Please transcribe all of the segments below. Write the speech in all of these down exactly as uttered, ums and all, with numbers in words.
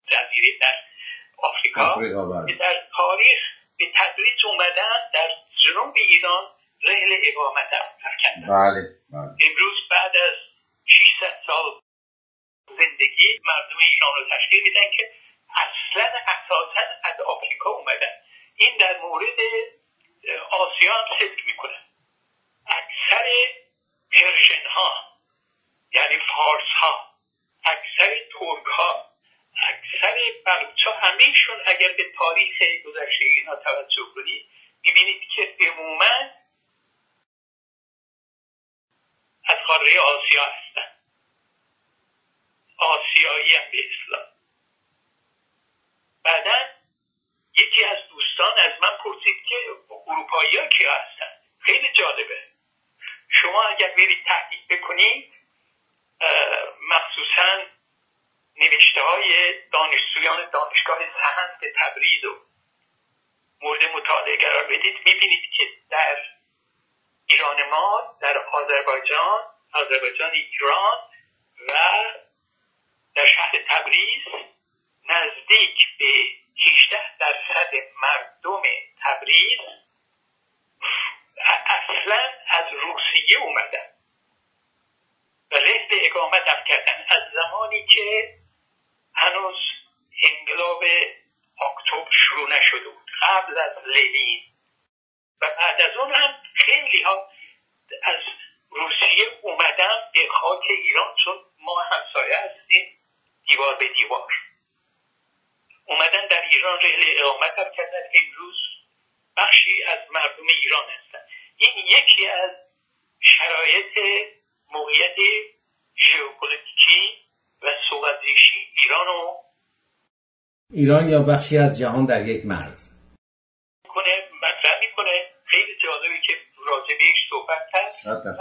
جزیره در آفریقا, آفریقا که در تاریخ به تدریج اومدن در جنوب ایران رحل اقامت افکندن. بله بله. امروز بعد از ششصد سال زندگی مردم ایران رو تشکیل میدن که اصلا اساسا از آفریقا اومدن. این در مورد آسیا هم صدق میکنه. اکثر پرژن ها یعنی فارس ها، اکثر ترک ها، اکثر بلوچ ها، همهشون اگر به تاریخ گذشته اینا توجه کنید میبینید که عموما از قاره آسیا هستن. آسیایی هم به اسلام. بعدا یکی از دوستان از من پرسید که اروپایی ها کیا هستن. خیلی جالبه. شما اگر برید تحقیق بکنید مخصوصا نوشته های دانشجویان دانشگاه سهند تبریز و مورد مطالعه قرار بدید، میبینید که در ایران ما، در آذربایجان، آذربایجان ایران و در شهر تبریز نزدیک به هجده درصد مردم تبریز اصلا از روسیه اومدن و رحل اقامت کردن از زمانی که هنوز انقلاب اکتبر شروع نشده بود، قبل از لنین. و بعد از اون هم خیلی ها از روسیه اومدن به خاک ایران، چون ما همسایه هستیم دیوار به دیوار. اومدن در ایران رحل اقامت کردن. امروز بخشی از مردم ایران هستن. این یکی از شرایط موقعیت ژئوپلیتیکی و سوغدیشی ایران و ایران یا بخشی از جهان در یک مرز کنه مطرح میکنه. خیلی جالبه که راجع بهش صحبت کرد و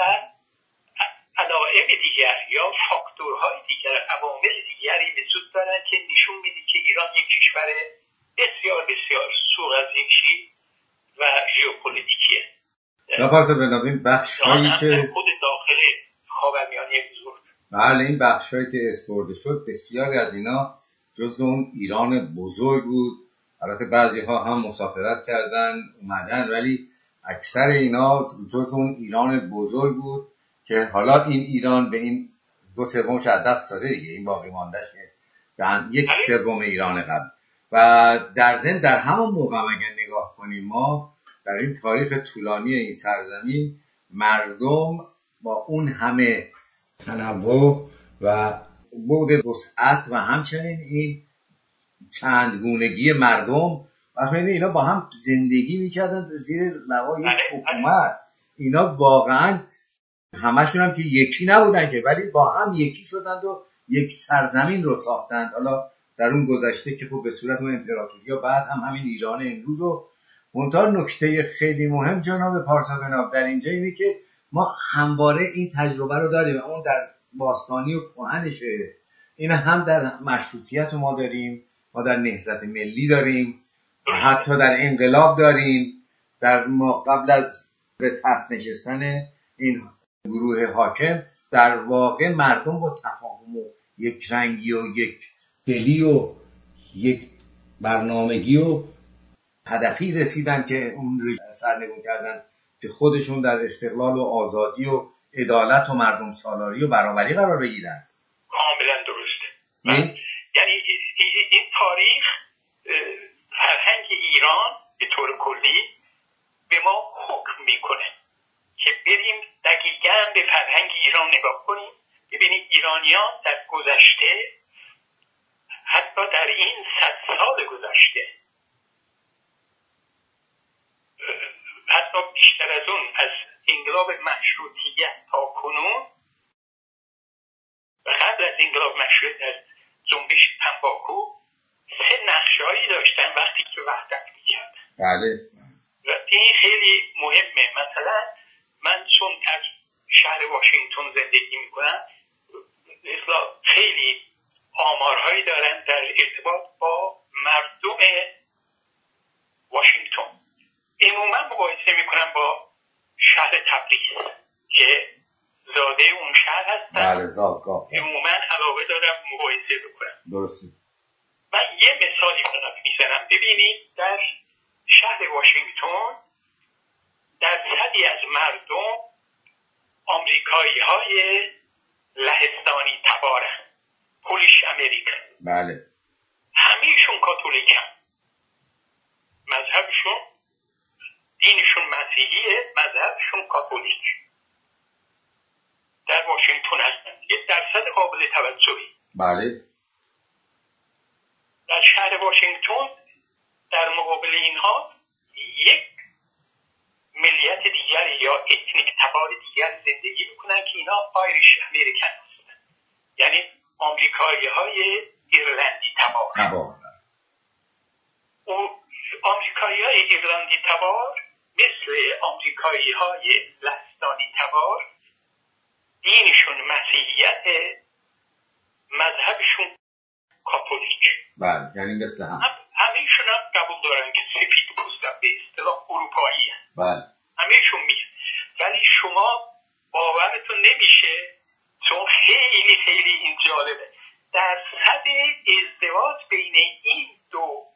علائم دیگر یا فاکتورهای دیگر، عوامل دیگری وجود دارن که نشون میده که ایران یک کشور بسیار بسیار سوغدیشی و ژئوپلیتیکیه. لحاظ بنابراین بخش هایی که خود داخل خاورمیانه بزرگ، بله این بخش هایی که اسپورده شد بسیاری از اینا جزء اون ایران بزرگ بود. البته بعضی ها هم مسافرت کردن اومدن، ولی اکثر اینا جزء اون ایران بزرگ بود که حالا این ایران به این دو سومش از دست داده دیگه. این باقی ماندهش که یک سوم ایران قبل. و در ضمن در همون موقع اگر نگاه کنیم ما در این تاریخ طولانی این سرزمین، مردم با اون همه تنوع و بعد وسعت و همچنین این چندگونگی مردم و خیلی اینا با هم زندگی میکردن زیر لوای حکومت. اینا واقعا همشون هم که یکی نبودن که، ولی با هم یکی شدند و یک سرزمین رو ساختند. حالا در اون گذشته که خب به صورت اون امپراتوری و بعد هم همین ایران امروز. و منتها نکته خیلی مهم جناب پارسا در اینجا اینه که ما همواره این تجربه رو داریم. اون در باستانی و کهنشه، این هم در مشروطیت ما داریم، ما در نهضت ملی داریم، حتی در انقلاب داریم، در ما قبل از به تخت نشستن این گروه حاکم در واقع مردم با تفاهم و یک رنگی و یک دلی و یک برنامگی و هدفی رسیدن که اون رو سرنگون کردن که خودشون در استقلال و آزادی و عدالت و مردم سالاری و برابری قرار بگیرن. کاملا درسته. یعنی این تاریخ فرهنگ ایران به طور کلی به ما حکم میکنه که بریم دقیقاً به فرهنگ ایران نگاه کنیم، ببینید ایرانیان در گذشته، حتی در این صد سال گذشته، حتی بیشتر از اون، از انقلاب مشروطیت تا کنون و قبل از انقلاب مشروطیت، از جنبش تنباکو، سه نقشه‌ای داشتن وقتی که وحدت می‌کردن. بله. و این خیلی مهمه. مثلا من چون در شهر واشنگتن زندگی میکنم، مثلا خیلی آمارهایی دارن در ارتباط با مردم واشنگتن. عموما مقایسه میکنم با شهر تبریز که زاده اون شهر هستن. بله زادگاه. عموما علاقه دارم مقایسه بکنم. درسته. من یه مثالی فقط میزنم. ببینید در شهر واشنگتن درصدی از مردم آمریکایی های لهستانی تبارن، پولیش امریکن. بله. همیشون کاتولیکن، مذهبشون دینشون مسیحیه، مذهبشون کاتولیک. در واشنگتن هستن، یه درصد قابل توجهی. بله. در شهر واشنگتن در مقابل اینها یک ملیت دیگر یا اتنیک تبار دیگر زندگی میکنن که اینا آیریش امریکن هستن، یعنی آمریکایی های ایرلندی تبار. تبار. او آمریکایی های ایرلندی تبار مثل آمریکایی های لهستانی تبار دینشون مسیحیت، مذهبشون کاتولیک. بله، یعنی مثل هم. هم همیشون هم قبول دارن که سفید پوستن، به اصطلاح اروپایی هست. بله. همیشون میگن. ولی شما باورتون نمیشه، چون خیلی خیلی این جالبه، درصد ازدواج بین این دو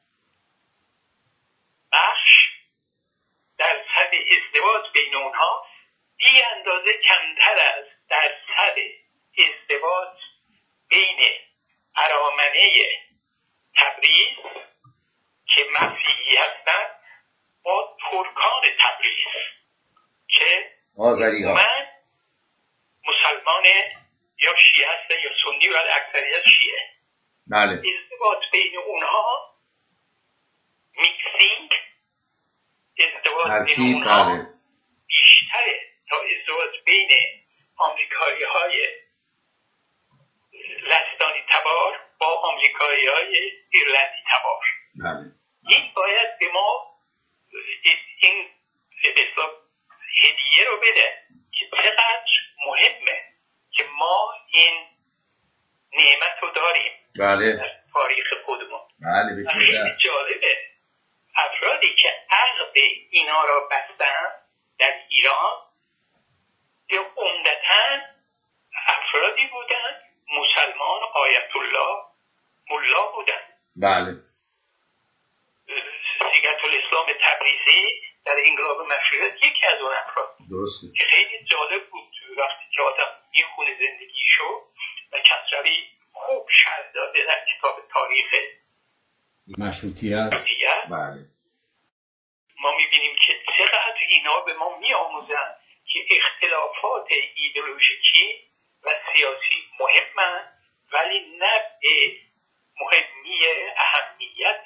بخش، درصد ازدواج بین اونها بی اندازه کمتر از درصد ازدواج بین ارامنه تبریز که مسیحی هستن با ترکان تبریز که آذری ها من مسلمان یا شیعه هستن یا سنی، ولی اکثریت شیعه. بله. ازدواج بین اونها میکسینگ، ازدواج بین اونها بله. بیشتره تا ازدواج بین آمریکایی های لهستانی تبار با آمریکایی های ایرلندی تبار. بله. این باید به ما این هدیه رو بده که چقدر مهمه که ما این نعمت رو داریم. بله. در تاریخ خودمون. بله. بسیار خیلی جالبه افرادی که عقد اینا را بستن در ایران که عمدتاً افرادی بودن مسلمان، آیت الله ملا بودن. بله. سیغة الاسلام تبریزی در انقلاب مشروطیت یکی از اون افراد. درسته. که خیلی جالب بود وقتی که آدم میخونه زندگیشو و کسروی خوب شرح داده در کتاب تاریخ مشروطیت. بله. ما میبینیم که چقدر اینا به ما میآموزن که اختلافات ایدئولوژیکی و سیاسی مهمن، ولی نه به مهمی اهمیت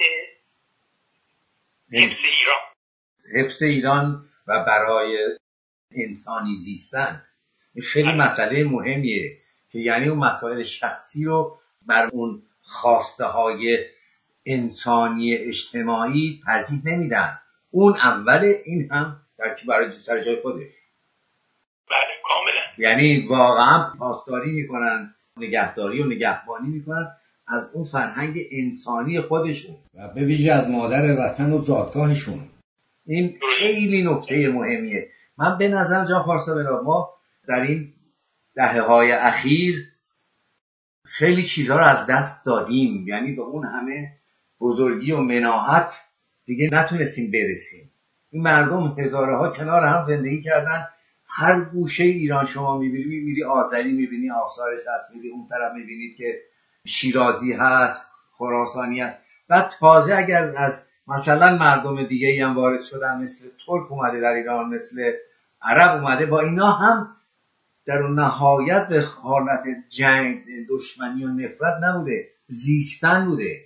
حفظ ایران. حفظ ایران و برای انسانی زیستن خیلی مسئله مهمیه که یعنی اون مسائل شخصی رو بر اون خواسته های انسانی اجتماعی ترجیح نمیدن. اون اوله، این هم در که برای سر جای خودش. بله کاملا. یعنی واقعا پاسداری میکنن، نگهداری و نگهبانی میکنن از اون فرهنگ انسانی خودشون و به ویژه از مادر وطن و زادگاهشون. این خیلی نکته مهمیه. من به نظرم جان پارسا ما در این دهه‌های اخیر خیلی چیزها رو از دست دادیم، یعنی به اون همه بزرگی و مناحت دیگه نتونستیم برسیم. این مردم هزاره ها کنار هم زندگی کردن. هر گوشه ایران شما میبینی، میبینی آذری، میبینی آثارش هست، میبینی اون طرف میبینید که شیرازی هست، خراسانی هست. بعد تازه اگر از مثلا مردم دیگه ای هم وارد شدن، مثل ترک اومده در ایران، مثل عرب اومده، با اینا هم در اون نهایت به حالت جنگ، دشمنی و نفرت نبوده، زیستن بوده.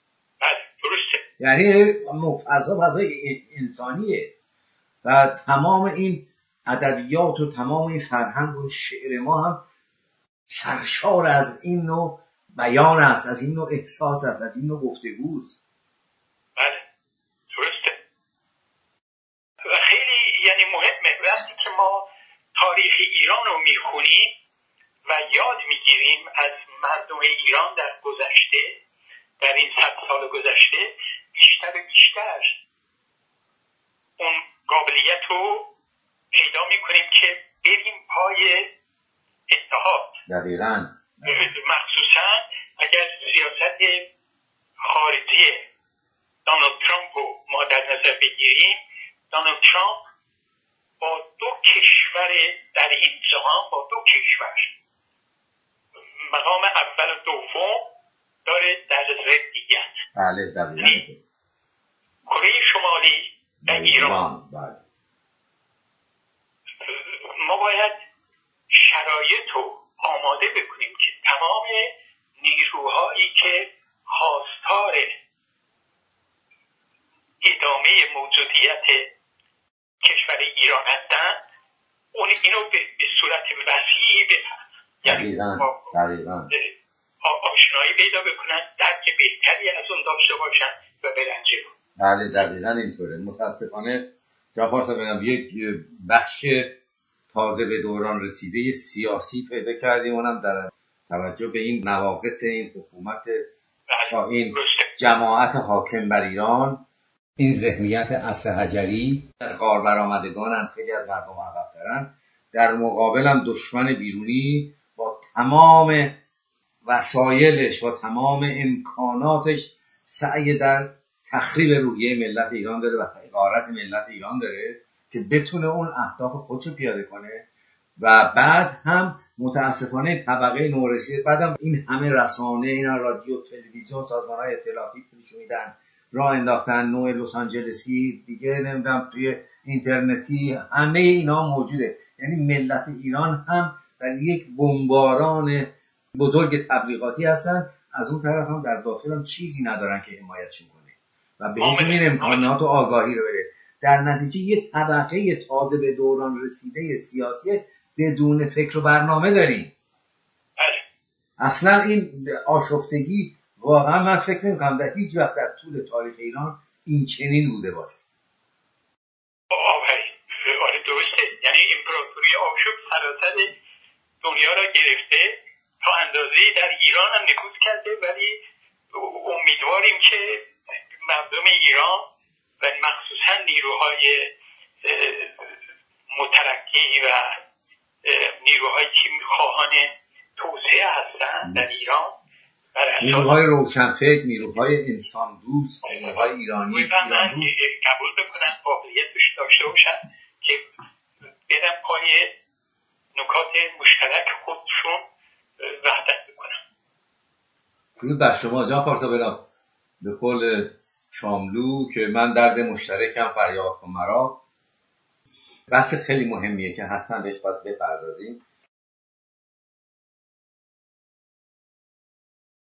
یعنی فضا فضای انسانیه و تمام این ادبیات و تمام این فرهنگ و شعر ما هم سرشار از این نوع بیان است، از این نوع احساس است، از این نوع گفتگوست. بله درسته و خیلی یعنی مهمه وقتی که ما تاریخ ایران رو میخونیم و یاد میگیریم از مردم ایران در گذشته، در این صد سال گذشته، بیشتر و بیشتر اون قابلیت رو پیدا میکنیم که بریم پای اتحاد. دقیقاً. مخصوصا اگر سیاست خارجی دونالد ترامپ رو ما در نظر بگیریم، دونالد ترامپ با دو کشور در این جهان، با دو کشور مقام اول و دوم داره در ضدیت. بله دقیقاً. کره شمالی و ایران. بله. ما باید شرایط رو آماده بکنیم که تمام نیروهایی که خواستار ادامه موجودیت کشور ایران هستند اون اینو به صورت وسیعی بفهمن، دقیقاً دقیقاً آشنایی پیدا بکنن، درک بهتری از اون داشته باشن و برن جلو. بله دقیقاً اینطوره. متاسفانه جناب پارسا بگم یک بخش تازه به دوران رسیده سیاسی پیدا کردیم، اونم در توجه به این نواقص این حکومت تا این جماعت حاکم بر ایران، این ذهنیت عصر حجری از غار برآمدگانن، خیلی از مردم عقب‌ترن، در مقابل هم دشمن بیرونی با تمام وسایلش و تمام امکاناتش سعی در تخریب روحیه ملت ایران داره و حقارت ملت ایران داره که بتونه اون اهداف خودشو پیاده کنه. و بعد هم متاسفانه طبقه نورسیده، بعدم این همه رسانه، اینا رادیو، تلویزیون، سازمان‌های اطلاعاتی پولش میدن، راه انداختن، نوع لس آنجلسی دیگه، نمیدونم توی اینترنتی، همه اینا موجوده. یعنی ملت ایران هم در یک بمباران بزرگ تبلیغاتی هستن، از اون طرف هم در داخل هم چیزی ندارن که حمایتشون کنه و بهشون این امکانات و آگاهی رو بده. در نتیجه یه طبقه تازه به دوران رسیده سیاسی بدون فکر و برنامه داریم. اصلا این آشفتگی واقعا من فکر نمی‌کنم در هیچ وقت در طول تاریخ ایران این چنین بوده باشه. آفرین. آره درسته. یعنی امپراتوری آشوب سراسر دنیا را گرفته، تا اندازه‌ای در ایران هم نفوذ کرده، ولی امیدواریم که مردم ایران و مخصوصا نیروهای مترقی و نیروهایی که خواهان توسعه هستن در ایران، نیروهای روشنفکر، نیروهای انسان دوست، نیروهای ایرانی ایران دوست قبول بکنن، قابلیت داشته باشن که برن پای نکات مشترک خودشون وحدت بکنن. درود بر شما جناب پارسا. برم به قول شاملو که من درد مشترکم فریاد کن مرا. بحث خیلی مهمیه که حتما بهش باید بپردازیم.